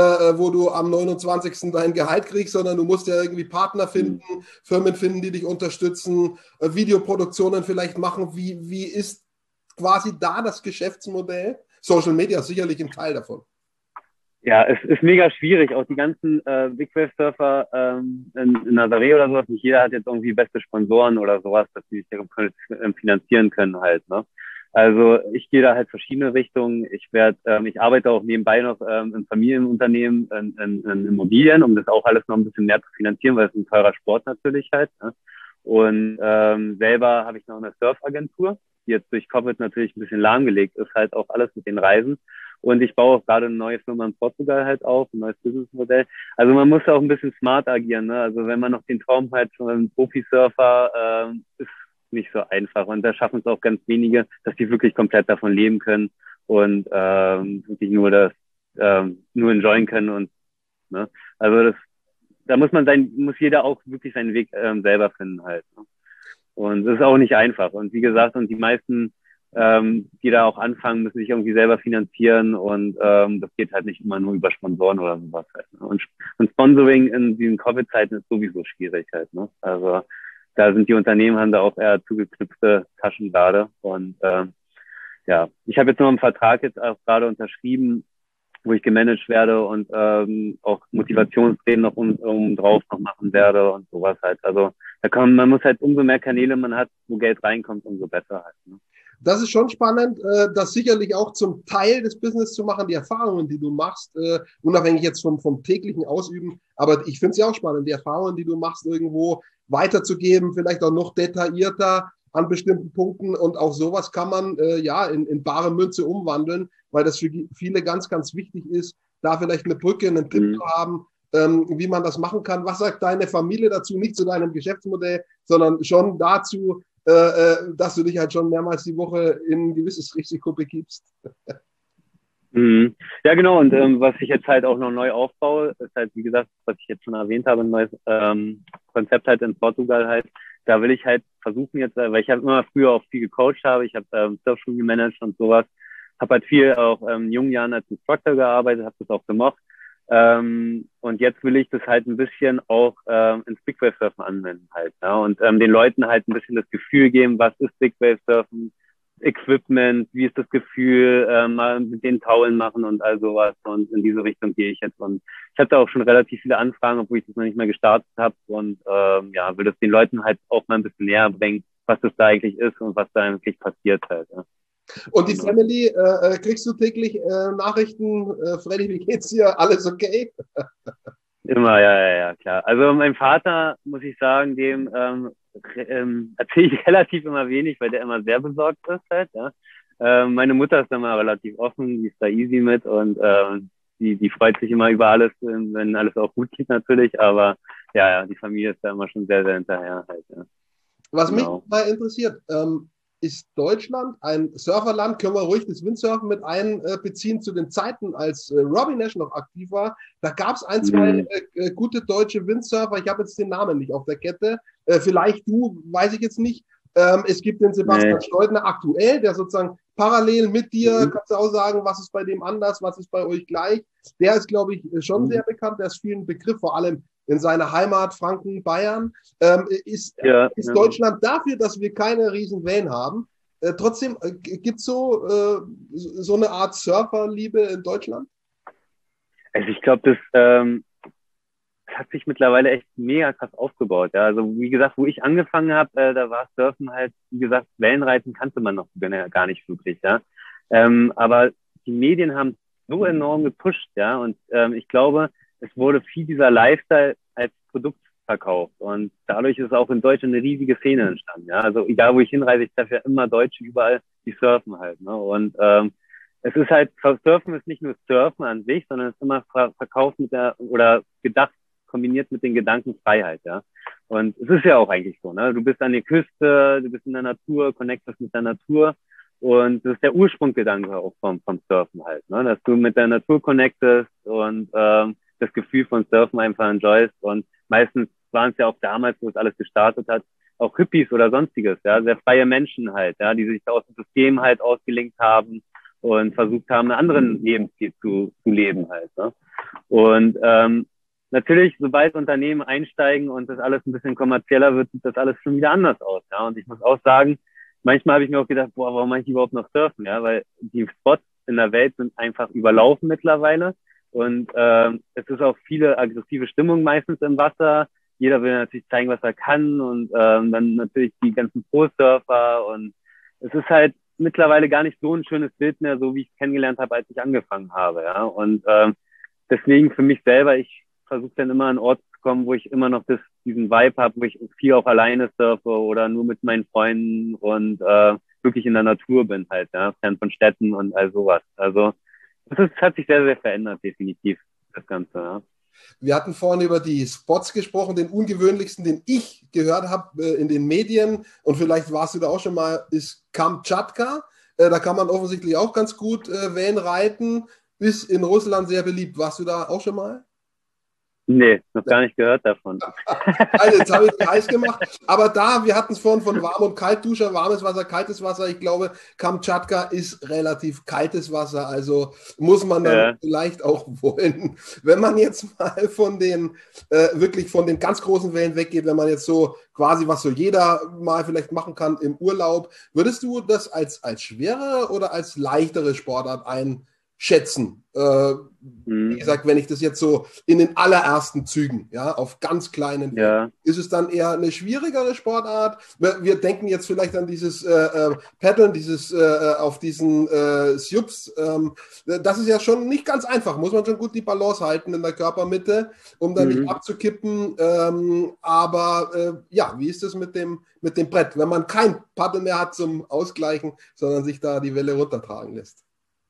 wo du am 29. dein Gehalt kriegst, sondern du musst ja irgendwie Partner finden, Firmen finden, die dich unterstützen, Videoproduktionen vielleicht machen. Wie ist quasi da das Geschäftsmodell? Social Media ist sicherlich ein Teil davon. Ja, es ist mega schwierig. Auch die ganzen Big Wave Surfer in Nazaré oder sowas, nicht jeder hat jetzt irgendwie beste Sponsoren oder sowas, dass die sich finanzieren können halt, ne? Also ich gehe da halt verschiedene Richtungen. Ich arbeite auch nebenbei noch im Familienunternehmen in Immobilien, um das auch alles noch ein bisschen mehr zu finanzieren, weil es ein teurer Sport natürlich halt. Ne? Und selber habe ich noch eine Surfagentur, die jetzt durch Covid natürlich ein bisschen lahmgelegt ist, halt auch alles mit den Reisen. Und ich baue auch gerade eine neue Firma in Portugal halt auf, ein neues Businessmodell. Also man muss auch ein bisschen smart agieren, ne? Also wenn man noch den Traum hat von einem Profisurfer, ist nicht so einfach. Und da schaffen es auch ganz wenige, dass die wirklich komplett davon leben können und wirklich nur enjoyen können und ne? Also da muss jeder auch wirklich seinen Weg selber finden halt. Ne? Und das ist auch nicht einfach. Und wie gesagt, und die meisten die da auch anfangen, müssen sich irgendwie selber finanzieren und das geht halt nicht immer nur über Sponsoren oder sowas halt. Ne? Und Sponsoring in diesen Covid-Zeiten ist sowieso schwierig halt. Ne? Also da sind die Unternehmen, haben da auch eher zugeknüpfte Taschen gerade und ja, ich habe jetzt noch einen Vertrag jetzt auch gerade unterschrieben, wo ich gemanagt werde und auch Motivationstraining noch drauf noch machen werde und sowas halt. Also man muss halt umso mehr Kanäle man hat, wo Geld reinkommt, umso besser halt. Ne? Das ist schon spannend, das sicherlich auch zum Teil des Business zu machen, die Erfahrungen, die du machst, unabhängig jetzt vom täglichen Ausüben. Aber ich finde es ja auch spannend, die Erfahrungen, die du machst, irgendwo weiterzugeben, vielleicht auch noch detaillierter an bestimmten Punkten. Und auch sowas kann man ja in bare Münze umwandeln, weil das für viele ganz, ganz wichtig ist, da vielleicht eine Brücke, einen Tipp zu haben, wie man das machen kann. Was sagt deine Familie dazu? Nicht zu deinem Geschäftsmodell, sondern schon dazu, dass du dich halt schon mehrmals die Woche in ein gewisses Risiko begibst. Ja, genau. Und was ich jetzt halt auch noch neu aufbaue, ist halt, wie gesagt, was ich jetzt schon erwähnt habe, ein neues Konzept halt in Portugal halt. Da will ich halt versuchen jetzt, weil ich habe immer früher auch viel gecoacht habe, ich habe Surfschule gemanagt und sowas, habe halt viel auch in jungen Jahren als Instructor gearbeitet, habe das auch gemacht. Und jetzt will ich das halt ein bisschen auch ins Big Wave Surfen anwenden halt. Ja? Und den Leuten halt ein bisschen das Gefühl geben, was ist Big Wave Surfen, Equipment, wie ist das Gefühl, mal mit den Taulen machen und all sowas. Und in diese Richtung gehe ich jetzt. Und ich hatte auch schon relativ viele Anfragen, obwohl ich das noch nicht mehr gestartet habe. Und ja, will das den Leuten halt auch mal ein bisschen näher bringen, was das da eigentlich ist und was da eigentlich passiert halt. Ja. Und die Family, kriegst du täglich Nachrichten, Freddy, wie geht's dir? Alles okay? Immer, ja, klar. Also mein Vater, muss ich sagen, dem erzähle ich relativ immer wenig, weil der immer sehr besorgt ist halt, ja. Meine Mutter ist immer relativ offen, die ist da easy mit und die freut sich immer über alles, wenn alles auch gut geht natürlich, aber ja, die Familie ist da immer schon sehr, sehr hinterher halt, ja. Was mich mal interessiert, ist Deutschland ein Surferland? Können wir ruhig das Windsurfen mit einbeziehen zu den Zeiten, als Robbie Nash noch aktiv war? Da gab es ein, zwei gute deutsche Windsurfer. Ich habe jetzt den Namen nicht auf der Kette. Vielleicht du, weiß ich jetzt nicht. Es gibt den Sebastian Steudner aktuell, der sozusagen parallel mit dir, kannst du auch sagen, was ist bei dem anders, was ist bei euch gleich. Der ist, glaube ich, schon sehr bekannt. Der ist vielen Begriff, vor allem in seiner Heimat Franken, Bayern. Ist Deutschland dafür, dass wir keine riesen Wellen haben? Trotzdem gibt es so eine Art Surferliebe in Deutschland? Also ich glaube, das hat sich mittlerweile echt mega krass aufgebaut. Ja. Also wie gesagt, wo ich angefangen habe, da war Surfen halt, wie gesagt, Wellenreiten kannte man noch gar nicht wirklich. Ja. Aber die Medien haben so enorm gepusht, ja. Und ich glaube, es wurde viel dieser Lifestyle als Produkt verkauft. Und dadurch ist auch in Deutschland eine riesige Szene entstanden. Ja. Also egal, wo ich hinreise, ich treffe ja immer Deutsche überall, die surfen halt. Ne. Und es ist halt, Surfen ist nicht nur Surfen an sich, sondern es ist immer verkauft oder gedacht, kombiniert mit den Gedanken Freiheit, ja. Und es ist ja auch eigentlich so, ne? Du bist an der Küste, du bist in der Natur, connectest mit der Natur. Und das ist der Ursprungsgedanke auch vom Surfen halt, ne? Dass du mit der Natur connectest und das Gefühl von Surfen einfach enjoyst. Und meistens waren es ja auch damals, wo es alles gestartet hat, auch Hippies oder sonstiges, ja, sehr freie Menschen halt, ja, die sich aus dem System halt ausgelinkt haben und versucht haben, einen anderen Lebensstil zu leben halt, ne? Und natürlich, sobald Unternehmen einsteigen und das alles ein bisschen kommerzieller wird, sieht das alles schon wieder anders aus. Ja, und ich muss auch sagen, manchmal habe ich mir auch gedacht, boah, warum mache ich überhaupt noch surfen? Ja, weil die Spots in der Welt sind einfach überlaufen mittlerweile. Und es ist auch viele aggressive Stimmung meistens im Wasser. Jeder will natürlich zeigen, was er kann. Und dann natürlich die ganzen Pro-Surfer. Und es ist halt mittlerweile gar nicht so ein schönes Bild mehr, so wie ich es kennengelernt habe, als ich angefangen habe. Ja, und deswegen für mich selber, ich versuche dann immer an einen Ort zu kommen, wo ich immer noch diesen Vibe habe, wo ich viel auch alleine surfe oder nur mit meinen Freunden und wirklich in der Natur bin halt, ja, fern von Städten und all sowas. Also das hat sich sehr, sehr verändert, definitiv, das Ganze, ja. Wir hatten vorhin über die Spots gesprochen, den ungewöhnlichsten, den ich gehört habe in den Medien, und vielleicht warst du da auch schon mal, ist Kamtschatka. Da kann man offensichtlich auch ganz gut Wellen reiten, ist in Russland sehr beliebt. Warst du da auch schon mal? Nee, noch gar nicht gehört davon. Also jetzt habe ich dich heiß gemacht. Aber wir hatten es vorhin von Warm- und Kaltduscher, warmes Wasser, kaltes Wasser. Ich glaube, Kamtschatka ist relativ kaltes Wasser, also muss man dann vielleicht auch wollen. Wenn man jetzt mal wirklich von den ganz großen Wellen weggeht, wenn man jetzt so quasi, was so jeder mal vielleicht machen kann im Urlaub, würdest du das als schwerere oder als leichtere Sportart einschätzen? Wie gesagt, wenn ich das jetzt so in den allerersten Zügen, ja, auf ganz kleinen, ist es dann eher eine schwierigere Sportart? Wir denken jetzt vielleicht an dieses Paddeln, auf diesen Subs. Das ist ja schon nicht ganz einfach. Muss man schon gut die Balance halten in der Körpermitte, um dann nicht abzukippen. Aber wie ist es mit dem Brett, wenn man kein Paddel mehr hat zum Ausgleichen, sondern sich da die Welle runtertragen lässt?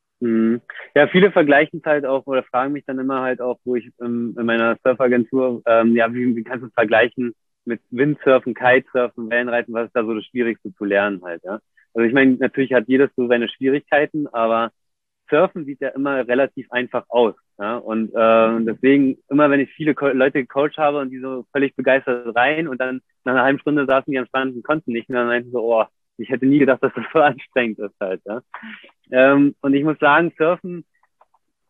Ja, viele vergleichen es halt auch oder fragen mich dann immer halt auch, wo ich in meiner Surfagentur, wie kannst du es vergleichen mit Windsurfen, Kitesurfen, Wellenreiten, was ist da so das Schwierigste zu lernen halt, ja? Also ich meine, natürlich hat jedes so seine Schwierigkeiten, aber Surfen sieht ja immer relativ einfach aus, ja? Und deswegen, immer wenn ich viele Leute gecoacht habe und die so völlig begeistert rein und dann nach einer halben Stunde saßen die am Strand und konnten nicht, und dann meinten so, oh, ich hätte nie gedacht, dass das so anstrengend ist halt, ja. Und ich muss sagen, Surfen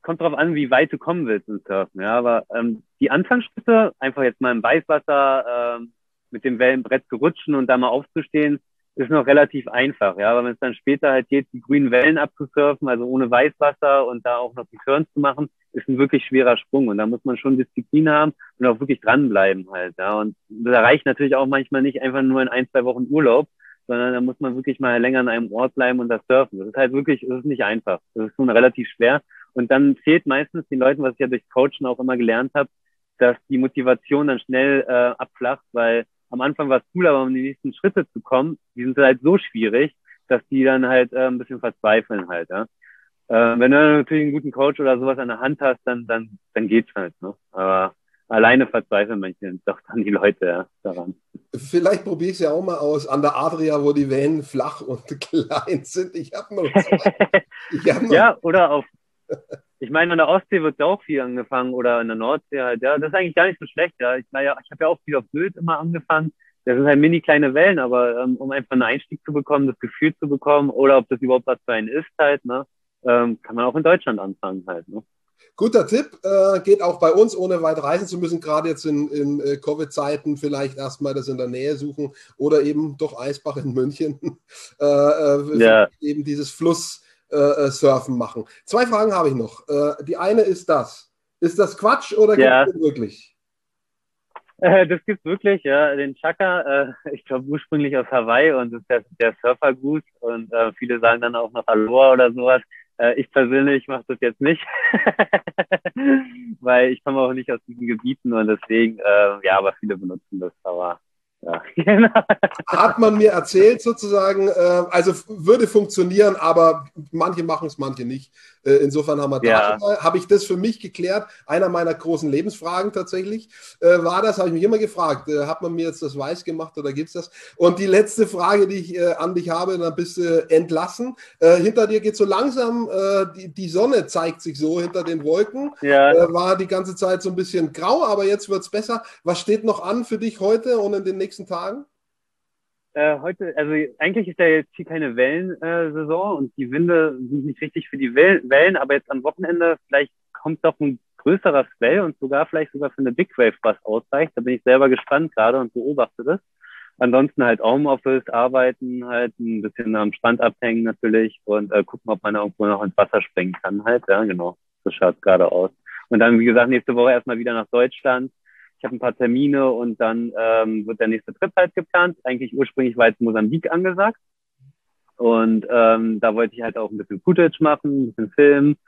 kommt drauf an, wie weit du kommen willst im Surfen, ja, aber die Anfangsschritte, einfach jetzt mal im Weißwasser mit dem Wellenbrett zu rutschen und da mal aufzustehen, ist noch relativ einfach, ja, aber wenn es dann später halt geht, die grünen Wellen abzusurfen, also ohne Weißwasser und da auch noch die Turns zu machen, ist ein wirklich schwerer Sprung und da muss man schon Disziplin haben und auch wirklich dranbleiben halt, ja, und da reicht natürlich auch manchmal nicht einfach nur in 1, 2 Wochen Urlaub, sondern da muss man wirklich mal länger an einem Ort bleiben und das surfen. Das ist halt wirklich, das ist nicht einfach. Das ist schon relativ schwer. Und dann fehlt meistens den Leuten, was ich ja durch Coachen auch immer gelernt habe, dass die Motivation dann schnell abflacht, weil am Anfang war es cool, aber um die nächsten Schritte zu kommen, die sind halt so schwierig, dass die dann halt ein bisschen verzweifeln halt. Ja? Wenn du natürlich einen guten Coach oder sowas an der Hand hast, dann geht's halt. Ne? Aber alleine verzweifeln manche doch dann die Leute ja, daran. Vielleicht probiere ich es ja auch mal aus an der Adria, wo die Wellen flach und klein sind. Ich habe noch zwei. Ja, oder auf, ich meine, an der Ostsee wird ja auch viel angefangen oder in der Nordsee halt, ja, das ist eigentlich gar nicht so schlecht, ja. Ich habe ja auch viel auf Sylt immer angefangen. Das sind halt mini kleine Wellen, aber um einfach einen Einstieg zu bekommen, das Gefühl zu bekommen oder ob das überhaupt was für einen ist halt, ne, kann man auch in Deutschland anfangen halt, ne. Guter Tipp, geht auch bei uns, ohne weit reisen zu müssen, gerade jetzt in Covid-Zeiten vielleicht erstmal das in der Nähe suchen oder eben doch Eisbach in München, eben dieses Fluss-Surfen machen. 2 Fragen habe ich noch. Die eine ist das. Ist das Quatsch oder gibt es das wirklich? Das gibt's wirklich, ja. Den Chaka, ich glaube ursprünglich aus Hawaii und ist der Surfergut und viele sagen dann auch noch Aloha oder sowas. Ich persönlich mache das jetzt nicht, weil ich komme auch nicht aus diesen Gebieten und deswegen, ja, aber viele benutzen das, aber ja, genau. Hat man mir erzählt sozusagen, also würde funktionieren, aber manche machen es, manche nicht. Insofern haben wir da schon mal, habe ich das für mich geklärt. Einer meiner großen Lebensfragen tatsächlich war das, habe ich mich immer gefragt, hat man mir jetzt das weiß gemacht oder gibt es das? Und die letzte Frage, die ich an dich habe, dann bist du entlassen. Hinter dir geht so langsam, die Sonne zeigt sich so hinter den Wolken. War die ganze Zeit so ein bisschen grau, aber jetzt wird es besser. Was steht noch an für dich heute und in den nächsten Tagen? Heute, also eigentlich ist ja jetzt hier keine Wellensaison und die Winde sind nicht richtig für die Wellen, aber jetzt am Wochenende vielleicht kommt doch ein größerer Swell und vielleicht sogar für eine Big Wave was ausreicht. Da bin ich selber gespannt gerade und beobachte das. Ansonsten halt Homeoffice, arbeiten, halt ein bisschen am Strand abhängen natürlich und gucken, ob man irgendwo noch ins Wasser springen kann halt. Ja, genau. So schaut's gerade aus. Und dann, wie gesagt, nächste Woche erstmal wieder nach Deutschland. Ich habe ein paar Termine und dann wird der nächste Trip halt geplant. Eigentlich ursprünglich war jetzt Mosambik angesagt. Und da wollte ich halt auch ein bisschen Footage machen, ein bisschen filmen.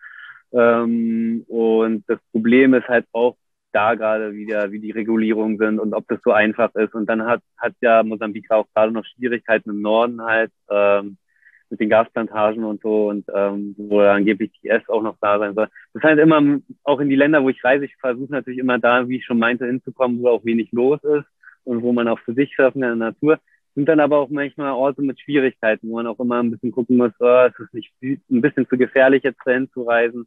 Und das Problem ist halt auch da gerade wieder, wie die Regulierungen sind und ob das so einfach ist. Und dann hat ja Mosambik auch gerade noch Schwierigkeiten im Norden halt mit den Gasplantagen und so und wo angeblich die S auch noch da sein soll. Das ist halt immer, auch in die Länder, wo ich reise, ich versuche natürlich immer da, wie ich schon meinte, hinzukommen, wo auch wenig los ist und wo man auch für sich surfen kann in der Natur. Sind dann aber auch manchmal Orte mit Schwierigkeiten, wo man auch immer ein bisschen gucken muss, ist es nicht ein bisschen zu gefährlich, jetzt dahin zu reisen.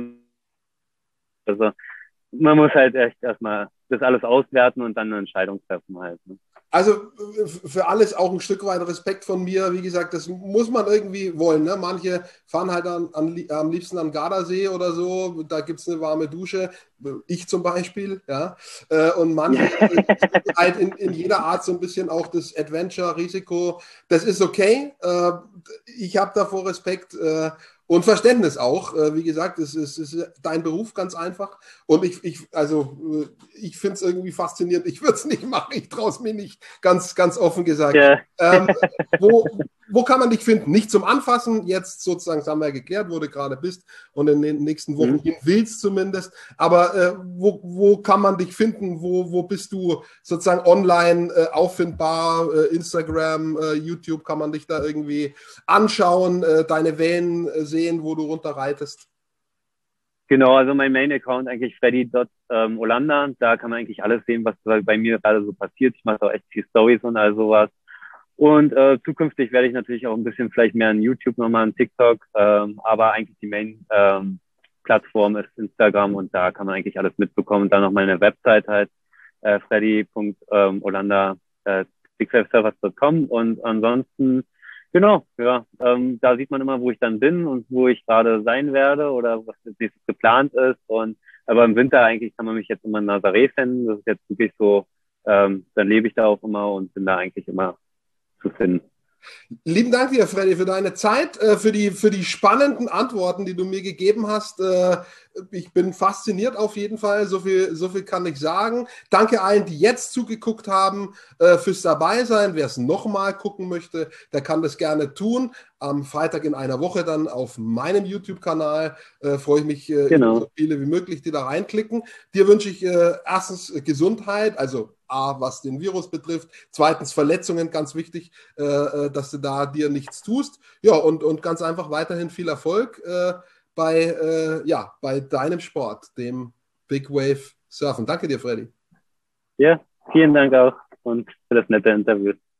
Also man muss halt echt erstmal das alles auswerten und dann eine Entscheidung treffen halt. Ne? Also für alles auch ein Stück weit Respekt von mir. Wie gesagt, das muss man irgendwie wollen. Ne? Manche fahren halt am liebsten an Gardasee oder so. Da gibt es eine warme Dusche. Ich zum Beispiel. Ja? Und manche halt in jeder Art so ein bisschen auch das Adventure-Risiko. Das ist okay. Ich habe davor Respekt. Und Verständnis auch. Wie gesagt, es ist dein Beruf ganz einfach. Und ich finde es irgendwie faszinierend. Ich würde es nicht machen. Ich traue es mir nicht, ganz offen gesagt. Ja. Wo kann man dich finden? Nicht zum Anfassen, jetzt sozusagen, das haben wir ja geklärt, wo du gerade bist und in den nächsten Wochen hin willst zumindest. Aber wo kann man dich finden? Wo bist du sozusagen online auffindbar? Instagram, YouTube, kann man dich da irgendwie anschauen, deine Wellen sehen, wo du runterreitest? Genau, also mein Main-Account eigentlich freddy.olanda. Da kann man eigentlich alles sehen, was bei mir gerade so passiert. Ich mache auch echt viel Stories und all sowas. Und zukünftig werde ich natürlich auch ein bisschen vielleicht mehr an YouTube nochmal, an TikTok. Aber eigentlich die Main-Plattform ist Instagram und da kann man eigentlich alles mitbekommen. Und dann noch meine Website halt, freddy.olanda, bigwavesurfers.com. Und ansonsten Genau, ja. Da sieht man immer, wo ich dann bin und wo ich gerade sein werde oder was jetzt nächstes geplant ist. Aber im Winter eigentlich kann man mich jetzt immer in Nazaré finden. Das ist jetzt wirklich so, dann lebe ich da auch immer und bin da eigentlich immer zu finden. Lieben Dank dir, Freddy, für deine Zeit, für die spannenden Antworten, die du mir gegeben hast. Ich bin fasziniert auf jeden Fall. So viel kann ich sagen. Danke allen, die jetzt zugeguckt haben, fürs Dabeisein. Wer es nochmal gucken möchte, der kann das gerne tun. Am Freitag in einer Woche dann auf meinem YouTube-Kanal. Freue ich mich über so viele wie möglich, die da reinklicken. Dir wünsche ich erstens Gesundheit, also A, was den Virus betrifft. Zweitens Verletzungen, ganz wichtig, dass du da dir nichts tust. Ja, und ganz einfach weiterhin viel Erfolg bei deinem Sport, dem Big Wave Surfen. Danke dir, Freddy. Ja, vielen Dank auch und für das nette Interview.